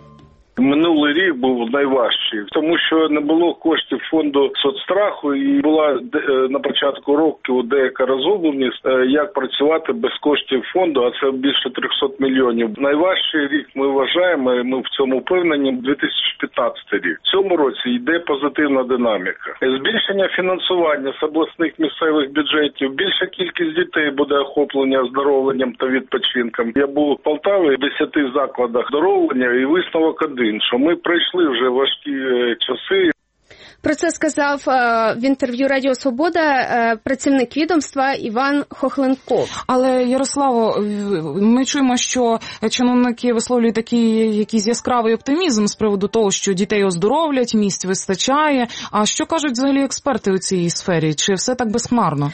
Минулий рік був найважчий, тому що не було коштів фонду соцстраху і була на початку року деяка розгубленість, як працювати без коштів фонду, а це більше 300 мільйонів. Найважчий рік ми вважаємо, і ми в цьому впевнені, 2015 рік. В цьому році йде позитивна динаміка. Збільшення фінансування з обласних місцевих бюджетів, більша кількість дітей буде охоплення оздоровленням та відпочинком. Я був в Полтаві в 10 закладах оздоровлення і висновок один, що ми пройшли вже важкі часи. Про це сказав в інтерв'ю Радіо Свобода працівник відомства Іван Хохленков. Але, Ярославо, ми чуємо, що чиновники висловлюють такий якийсь яскравий оптимізм з приводу того, що дітей оздоровлять, місць вистачає. А що кажуть взагалі експерти у цій сфері? Чи все так безхмарно?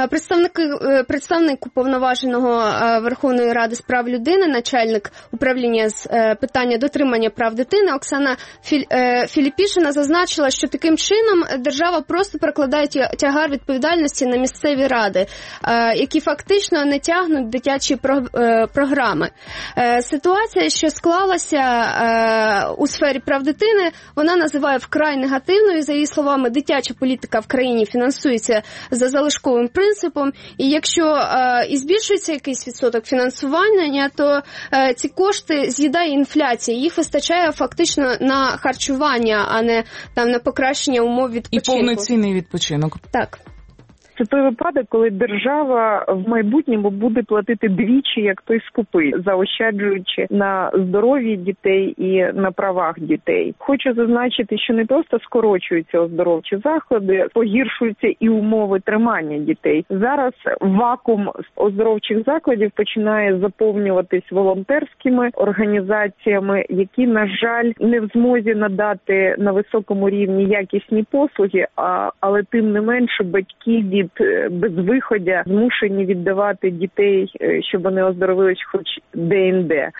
Представник уповноваженого Верховної Ради з прав людини, начальник управління з питання дотримання прав дитини Оксана Філіпішина зазначила, що таким чином держава просто перекладає тягар відповідальності на місцеві ради, які фактично не тягнуть дитячі програми. Ситуація, що склалася у сфері прав дитини, вона називає вкрай негативною. За її словами, дитяча політика в країні фінансується за залишковим принципом, і якщо і збільшується якийсь відсоток фінансування, то ці кошти з'їдає інфляція. Їх вистачає фактично на харчування, а не там на покращення умов відпочинку. І повноцінний відпочинок. Так. Це той випадок, коли держава в майбутньому буде платити двічі, як той скупий, заощаджуючи на здоров'ї дітей і на правах дітей. Хочу зазначити, що не просто скорочуються оздоровчі заклади, погіршуються і умови тримання дітей. Зараз вакуум оздоровчих закладів починає заповнюватись волонтерськими організаціями, які, на жаль, не в змозі надати на високому рівні якісні послуги, але тим не менше батьки від безвиходя змушені віддавати дітей, щоб вони оздоровились хоч де-інде.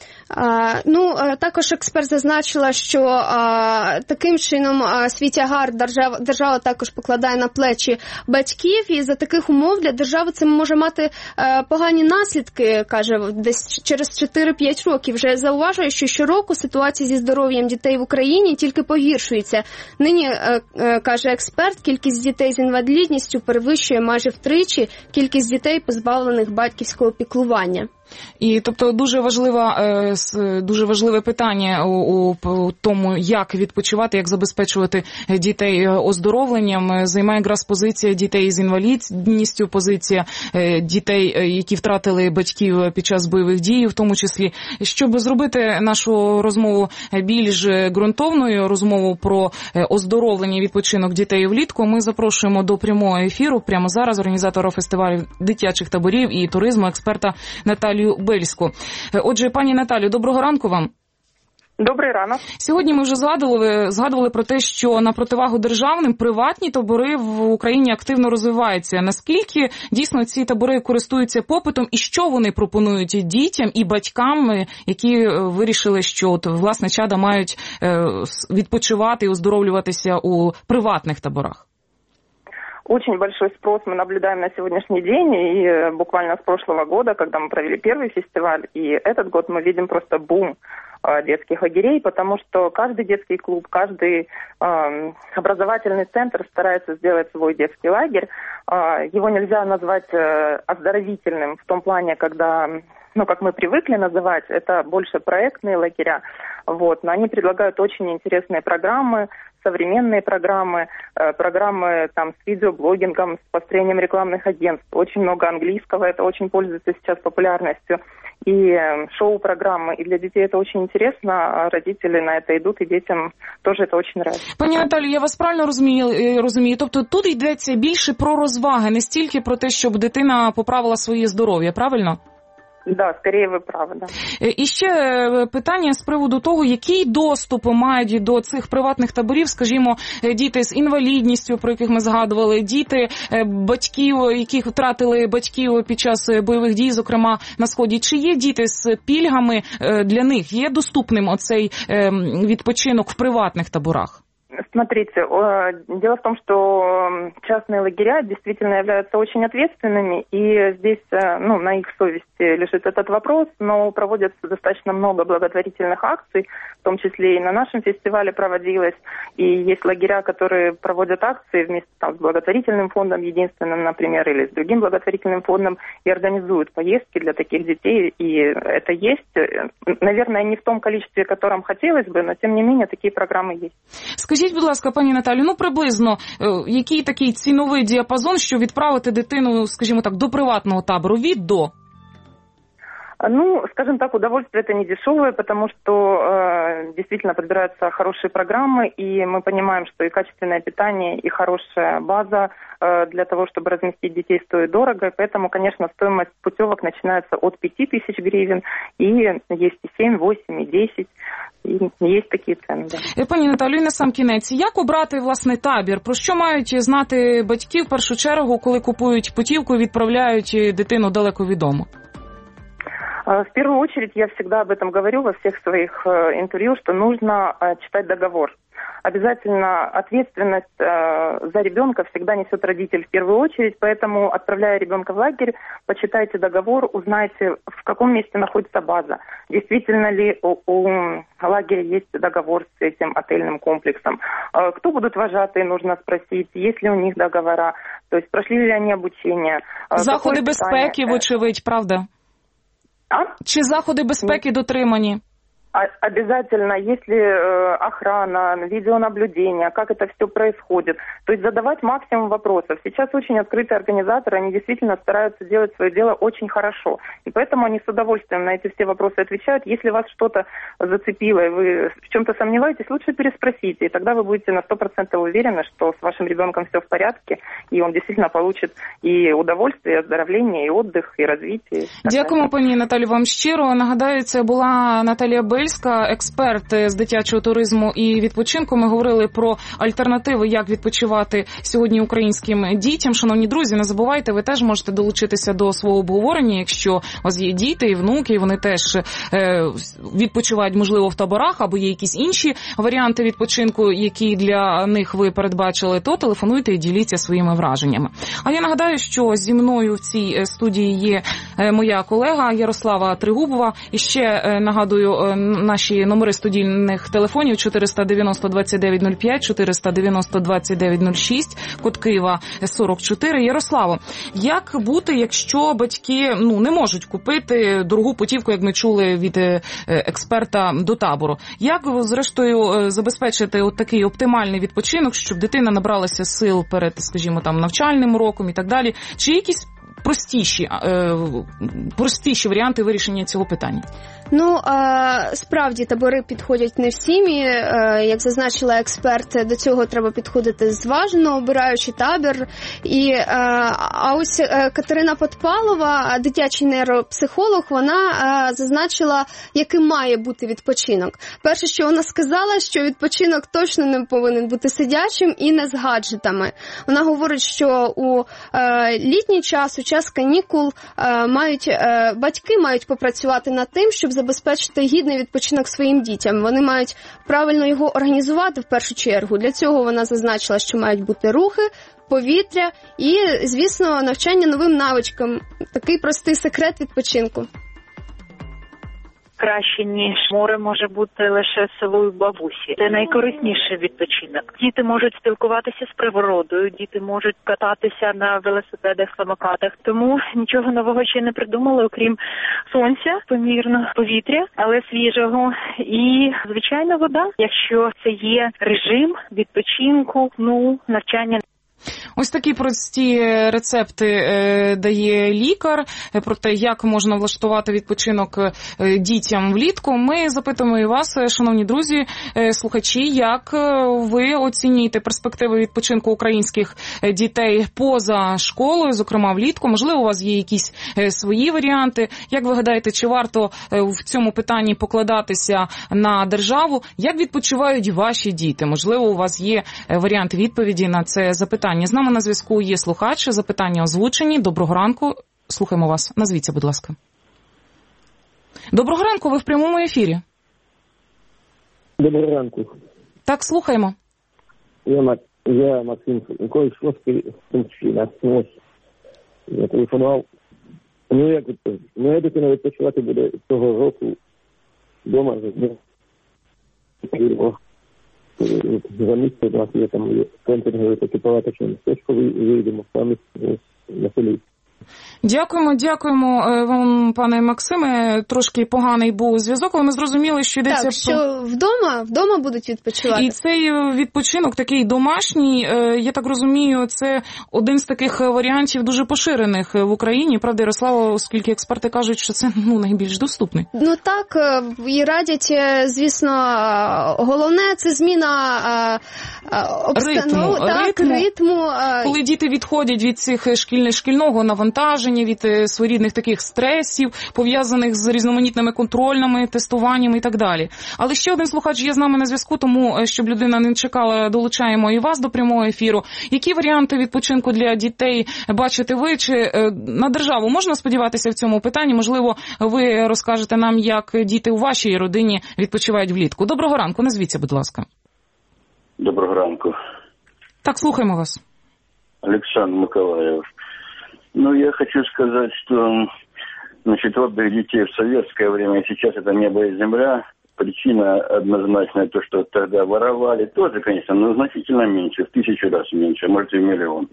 Також експерт зазначила, що таким чином свій тягар держава також покладає на плечі батьків, і за таких умов для держави це може мати погані наслідки, каже, десь через 4-5 років. Вже зауважує, що щороку ситуація зі здоров'ям дітей в Україні тільки погіршується. Нині, каже експерт, кількість дітей з інвалідністю перевищує майже втричі кількість дітей, позбавлених батьківського піклування. І, тобто, дуже важливе питання у тому, як відпочивати, як забезпечувати дітей оздоровленням, займає якраз позиція дітей з інвалідністю, позиція дітей, які втратили батьків під час бойових дій, в тому числі. Щоб зробити нашу розмову більш ґрунтовною, розмову про оздоровлення і відпочинок дітей влітку, ми запрошуємо до прямого ефіру прямо зараз організатора фестивалю дитячих таборів і туризму, експерта Наталію Бельську. Отже, пані Наталю, доброго ранку вам. Добрий ранок. Сьогодні ми вже згадували про те, що на противагу державним приватні табори в Україні активно розвиваються. Наскільки дійсно ці табори користуються попитом і що вони пропонують дітям і батькам, які вирішили, що от, власне, чада мають відпочивати і оздоровлюватися у приватних таборах? Очень большой спрос мы наблюдаем на сегодняшний день, и буквально с прошлого года, когда мы провели первый фестиваль, и этот год мы видим просто бум детских лагерей, потому что каждый детский клуб, каждый образовательный центр старается сделать свой детский лагерь. Его нельзя назвать оздоровительным в том плане, когда, как мы привыкли называть, это больше проектные лагеря, вот, но они предлагают очень интересные программы, современные программы, программы там с видеоблогингом, с построением рекламных агентств. Очень много английского, это очень пользуется сейчас популярностью. И шоу-программы. И для детей это очень интересно, а родители на это идут, и детям тоже это очень нравится. Пані Наталію, я вас правильно розумію? Тобто тут йдеться більше про розваги, не стільки про те, щоб дитина поправила своє здоров'я, правильно? Да, скоріше ви праві, да. І ще питання з приводу того, який доступ мають до цих приватних таборів, скажімо, діти з інвалідністю, про яких ми згадували, діти батьків, яких втратили батьків під час бойових дій, зокрема на Сході. Чи є діти з пільгами для них? Є доступним оцей відпочинок в приватних таборах? Смотрите, дело в том, что частные лагеря действительно являются очень ответственными, и здесь, на их совести лежит этот вопрос, но проводится достаточно много благотворительных акций, в том числе и на нашем фестивале проводилось, и есть лагеря, которые проводят акции вместе с благотворительным фондом единственным, например, или с другим благотворительным фондом, и организуют поездки для таких детей, и это есть, наверное, не в том количестве, в котором хотелось бы, но тем не менее такие программы есть. Скажіть, будь ласка, пані Наталю, приблизно, який такий ціновий діапазон, щоб відправити дитину, скажімо так, до приватного табору, від-до? Скажем так, удовольствие это не дешевое, потому что действительно подбираются хорошие программы, и мы понимаем, что и качественное питание, и хорошая база для того, чтобы разместить детей, стоит дорого. Поэтому, конечно, стоимость путевок начинается от 5000 гривен, и есть и 7, 8, и 10. І є такі ціни, да. Пані Наталю, і на сам кінець, як обрати, власне, табір? Про що мають знати батьки в першу чергу, коли купують путівку і відправляють дитину далеко від дому? В первую очередь, я всегда об этом говорю во всех своих интервью, что нужно читать договор. Обязательно ответственность за ребенка всегда несет родитель в первую очередь, поэтому, отправляя ребенка в лагерь, почитайте договор, узнайте, в каком месте находится база. Действительно ли у лагеря есть договор с этим отельным комплексом. Кто будут вожатые, нужно спросить, есть ли у них договора, то есть прошли ли они обучение. Заходи безпеки, вочевидь, правда? Чи заходи безпеки дотримані? Обязательно, есть ли охрана, видеонаблюдение, как это все происходит. То есть задавать максимум вопросов. Сейчас очень открытые организаторы, они действительно стараются делать свое дело очень хорошо. И поэтому они с удовольствием на эти все вопросы отвечают. Если вас что-то зацепило, и вы в чем-то сомневаетесь, лучше переспросите. И тогда вы будете на 100% уверены, что с вашим ребенком все в порядке, и он действительно получит и удовольствие, и оздоровление, и отдых, и развитие. Дякуємо, пані Наталю, вам щиро. Нагадаю, це була Наталія Бельська, експерт з дитячого туризму і відпочинку. Ми говорили про альтернативи, як відпочивати сьогодні українським дітям. Шановні друзі, не забувайте, ви теж можете долучитися до свого обговорення, якщо у вас є діти і внуки, і вони теж відпочивають, можливо, в таборах, або є якісь інші варіанти відпочинку, які для них ви передбачили, то телефонуйте і діліться своїми враженнями. А я нагадаю, що зі мною в цій студії є моя колега Ярослава Тригубова. І ще нагадую наші номери студійних телефонів 490-2905, 490-2906, код Києва 44. Ярославо, як бути, якщо батьки не можуть купити дорогу путівку, як ми чули від експерта, до табору? Як, зрештою, забезпечити такий оптимальний відпочинок, щоб дитина набралася сил перед, скажімо, навчальним роком і так далі? Чи якісь простіші варіанти вирішення цього питання? Ну, справді табори підходять не всім, і, як зазначила експерт, до цього треба підходити зважено, обираючи табір. А ось Катерина Подпалова, дитячий нейропсихолог, вона зазначила, яким має бути відпочинок. Перше, що вона сказала, що відпочинок точно не повинен бути сидячим і не з гаджетами. Вона говорить, що у літній час, у час канікул, батьки мають попрацювати над тим, щоб забезпечити гідний відпочинок своїм дітям. Вони мають правильно його організувати в першу чергу. Для цього вона зазначила, що мають бути рухи, повітря і, звісно, навчання новим навичкам. Такий простий секрет відпочинку. Краще, ніж море, може бути лише село і бабусі. Це найкорисніший відпочинок. Діти можуть спілкуватися з природою, діти можуть кататися на велосипедах, самокатах. Тому нічого нового ще не придумали, окрім сонця, помірно повітря, але свіжого. І, звичайно, вода. Якщо це є режим відпочинку, навчання. Ось такі прості рецепти дає лікар про те, як можна влаштувати відпочинок дітям влітку. Ми запитуємо і вас, шановні друзі, слухачі, як ви оцінюєте перспективи відпочинку українських дітей поза школою, зокрема влітку. Можливо, у вас є якісь свої варіанти. Як ви гадаєте, чи варто в цьому питанні покладатися на державу? Як відпочивають ваші діти? Можливо, у вас є варіант відповіді на це запитання. З нами на зв'язку є слухач, запитання озвучені. Доброго ранку. Слухаємо вас. Назвіться, будь ласка. Доброго ранку, ви в прямому ефірі. Доброго ранку. Так, слухаємо. Я Максим Миколаївич Шостий, Сумщина. Я телефонував. Як відповідь? Моя дитина відпочивати буде цього року вдома. За місце у нас є там кемпінгові такі палаточні містечко, виїдемо самі на селі. Дякуємо вам, пане Максиме. Трошки поганий був зв'язок, але ми зрозуміли, що йдеться про... що вдома будуть відпочивати. І цей відпочинок такий домашній, я так розумію, це один з таких варіантів дуже поширених в Україні. Правда, Ярослава, оскільки експерти кажуть, що це найбільш доступний. Так, і радять, звісно, головне це зміна ритму. Коли діти відходять від цих шкільного навантаження, від своєрідних таких стресів, пов'язаних з різноманітними контрольними, тестуваннями і так далі. Але ще один слухач є з нами на зв'язку, тому, щоб людина не чекала, долучаємо і вас до прямого ефіру. Які варіанти відпочинку для дітей бачите ви? Чи на державу можна сподіватися в цьому питанні? Можливо, ви розкажете нам, як діти у вашій родині відпочивають влітку. Доброго ранку, назвіться, будь ласка. Доброго ранку. Так, слухаємо вас. Александр Миколаев. Я хочу сказать, что, отдых детей в советское время и сейчас это небо и земля. Причина однозначная, то, что тогда воровали, тоже, конечно, но значительно меньше, в 1000 раз меньше, может и в миллион.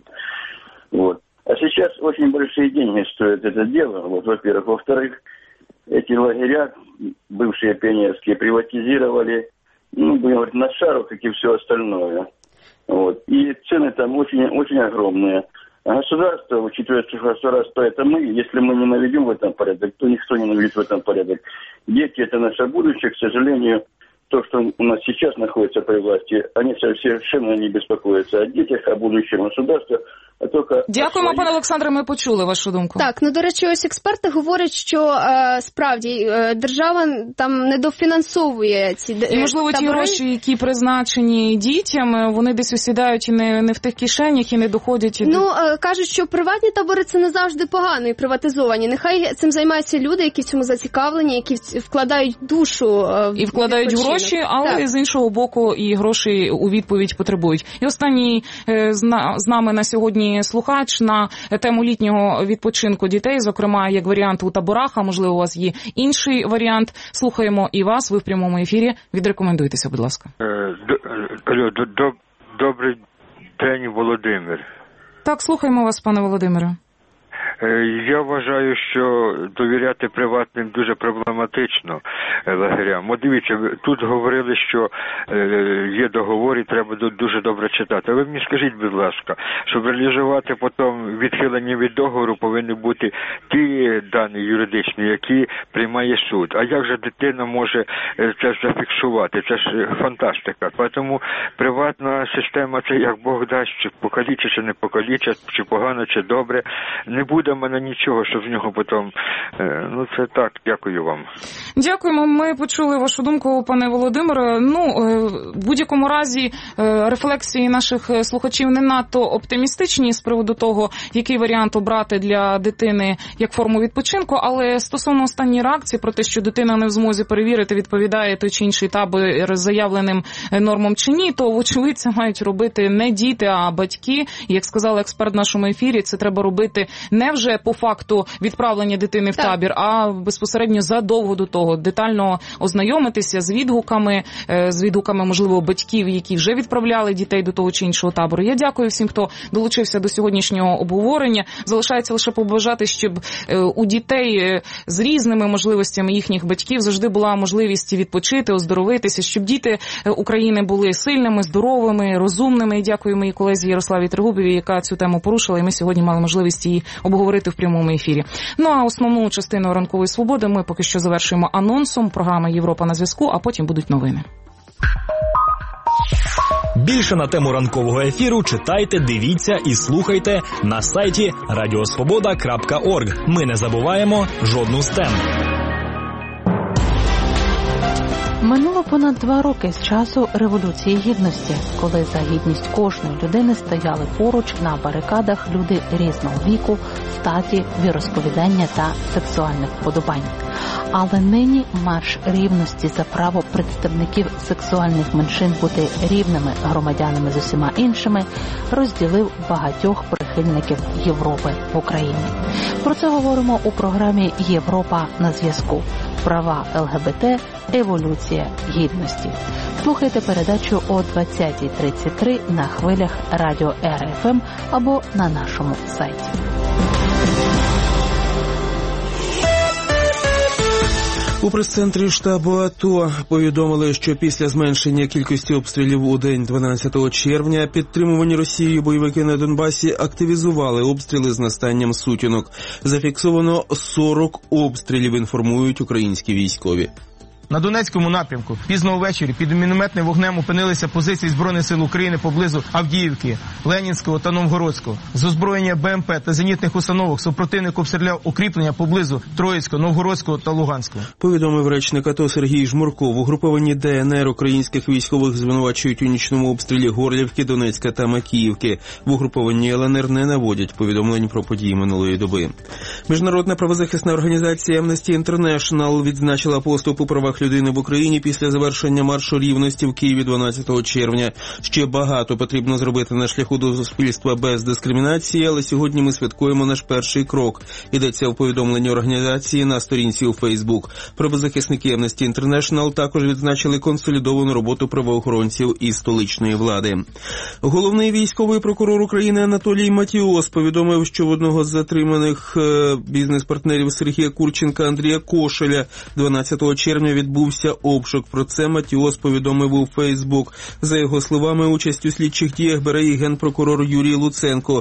А сейчас очень большие деньги стоит это дело, во-первых. Во-вторых, эти лагеря, бывшие пионерские, приватизировали, будем говорить, на шару, как и все остальное. И цены там очень, очень огромные. Государство, учитывая, что государство это мы, если мы не наведем в этом порядок, то никто не наведет в этом порядок. Дети это наше будущее, к сожалению, то, что у нас сейчас находится при власти, они совершенно не беспокоятся о детях, о будущем государства, а только... Дякуємо, пане Олександре, ми почули вашу думку. Так, до речі, ось експерти говорять, що справді держава там недофінансовує ці табори. І, можливо, ті гроші, які призначені дітям, вони десь осідають і не в тих кишенях, і не доходять. Кажуть, що приватні табори це не завжди погано і приватизовані. Нехай цим займаються люди, які в цьому зацікавлені, які вкладають душу і вкладають гроші, але з іншого боку і гроші у відповідь потребують. І останній з нами на сьогодні слухач на тему літнього відпочинку дітей, зокрема, як варіант у таборах, а можливо у вас є інший варіант. Слухаємо і вас, ви в прямому ефірі. Відрекомендуйтеся, будь ласка. Добрий день, Володимир. Так, слухаємо вас, пане Володимире. Я вважаю, що довіряти приватним дуже проблематично лагерям. От дивіться, тут говорили, що є договор і треба дуже добре читати. Ви мені скажіть, будь ласка, щоб реалізувати потім відхилення від договору, повинні бути ті дані юридичні, які приймає суд. А як же дитина може це зафіксувати? Це ж фантастика. Тому приватна система – це як Бог дасть, чи покалічить, чи не покалічить, чи погано, чи добре. Не буде в мене нічого, що з нього потім... Ну, це так. Дякую вам. Дякуємо. Ми почули вашу думку, пане Володимире. В будь-якому разі рефлексії наших слухачів не надто оптимістичні з приводу того, який варіант обрати для дитини як форму відпочинку, але стосовно останньої реакції про те, що дитина не в змозі перевірити, відповідає той чи інший табір заявленим нормам чи ні, то вочевидь це мають робити не діти, а батьки. І, як сказав експерт в нашому ефірі, це треба робити не вже по факту відправлення дитини в табір, а безпосередньо задовго до того. Детально ознайомитися з відгуками, можливо, батьків, які вже відправляли дітей до того чи іншого табору. Я дякую всім, хто долучився до сьогоднішнього обговорення. Залишається лише побажати, щоб у дітей з різними можливостями їхніх батьків завжди була можливість відпочити, оздоровитися, щоб діти України були сильними, здоровими, розумними. І дякую моїй колезі Ярославі Трегубовій, яка цю тему порушила, і ми сьогодні мали можливість її обговорити в прямому ефірі. Ну а основну частину ранкової свободи ми поки що завершуємо анонсом програми «Європа на зв'язку», а потім будуть новини. Більше на тему ранкового ефіру читайте, дивіться і слухайте на сайті radiosvoboda.org. Ми не забуваємо жодну з тем. Минуло понад 2 роки з часу Революції Гідності, коли за гідність кожної людини стояли поруч на барикадах люди різного віку, статі, віросповідання та сексуальних вподобань. Але нині марш рівності за право представників сексуальних меншин бути рівними громадянами з усіма іншими розділив багатьох прихильників Європи в Україні. Про це говоримо у програмі «Європа на зв'язку». Права ЛГБТ, еволюція гідності. Слухайте передачу о 20:33 на хвилях радіо РФМ або на нашому сайті. У прес-центрі штабу АТО повідомили, що після зменшення кількості обстрілів у день 12 червня підтримувані Росією бойовики на Донбасі активізували обстріли з настанням сутінок. Зафіксовано 40 обстрілів, інформують українські військові. На Донецькому напрямку пізно ввечері під мінометним вогнем опинилися позиції Збройних сил України поблизу Авдіївки, Ленінського та Новгородського. З озброєння БМП та зенітних установок супротивник обстріляв укріплення поблизу Троїцького, Новгородського та Луганського. Повідомив речник АТО Сергій Жмурко. В угрупованні ДНР українських військових звинувачують у нічному обстрілі Горлівки, Донецька та Макіївки. В угрупованні ЛНР не наводять повідомлень про події минулої доби. Міжнародна правозахисна організація Amnesty International відзначила поступ у правах людини в Україні після завершення маршу рівності в Києві 12 червня. Ще багато потрібно зробити на шляху до суспільства без дискримінації, але сьогодні ми святкуємо наш перший крок. Йдеться у повідомленні організації на сторінці у Фейсбук. Правозахисники Amnesty International також відзначили консолідовану роботу правоохоронців і столичної влади. Головний військовий прокурор України Анатолій Матіос повідомив, що в одного з затриманих бізнес-партнерів Сергія Курченка Андрія Кошеля 12 червня відбувся обшук. Про це Матіос повідомив у Фейсбук. За його словами, участь у слідчих діях бере і генпрокурор Юрій Луценко.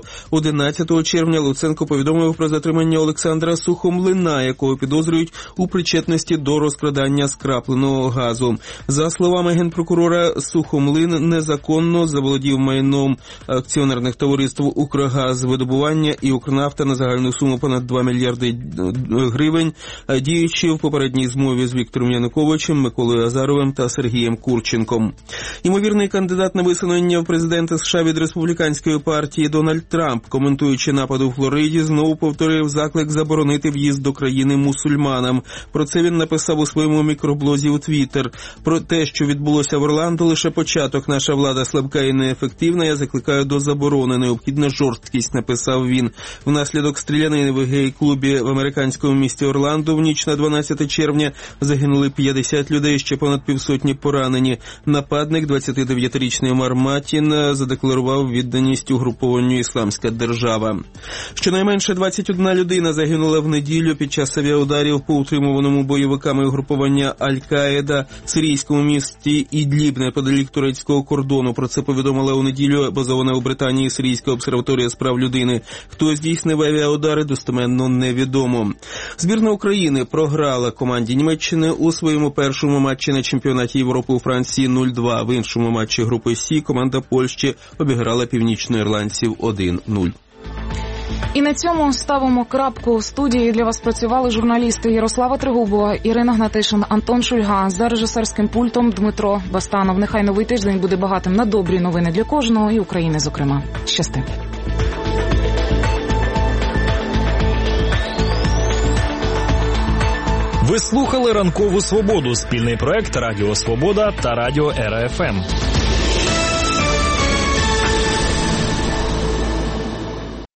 11 червня Луценко повідомив про затримання Олександра Сухомлина, якого підозрюють у причетності до розкрадання скрапленого газу. За словами генпрокурора, Сухомлин незаконно заволодів майном акціонерних товариств «Укргазвидобування» і «Укрнафта» на загальну суму понад 2 мільярди гривень, діючи в попередній змові з Віктором Януковичем, Миколою Азаровим та Сергієм Курченком. Ймовірний кандидат на висунення в президенти США від республіканської партії Дональд Трамп, коментуючи напад у Флориді, знову повторив заклик заборонити в'їзд до країни мусульманам. Про це він написав у своєму мікроблозі у Твіттер. Про те, що відбулося в Орландо, лише початок. Наша влада слабка і неефективна. Я закликаю до заборони. Необхідна жорсткість, написав він. Внаслідок стрілянини в гей-клубі в американському місті Орландо в ніч на 12 червня загинули 5 50 людей, ще понад півсотні поранені. Нападник, 29-річний Омар Матін, задекларував відданість угрупованню «Ісламська держава». Щонайменше 21 людина загинула в неділю під час авіаударів по утримуваному бойовиками угрупування Аль-Каїда в сирійському місті Ідліб неподалік турецького кордону. Про це повідомила у неділю базована у Британії Сирійська обсерваторія з прав людини. Хто здійснив авіаудари, достеменно невідомо. Збірна України програла команді Німеччини у своєму першому матчі на чемпіонаті Європи у Франції 0-2. В іншому матчі групи С команда Польщі обіграла північноірландців 1-0. І на цьому ставимо крапку. У студії для вас працювали журналісти Ярослава Трегубова, Ірина Гнатишин, Антон Шульга. За режисерським пультом Дмитро Бастанов. Нехай новий тиждень буде багатим на добрі новини для кожного і України, зокрема. Щасти. Ви слухали «Ранкову свободу» – спільний проект Радіо Свобода та Радіо РФМ.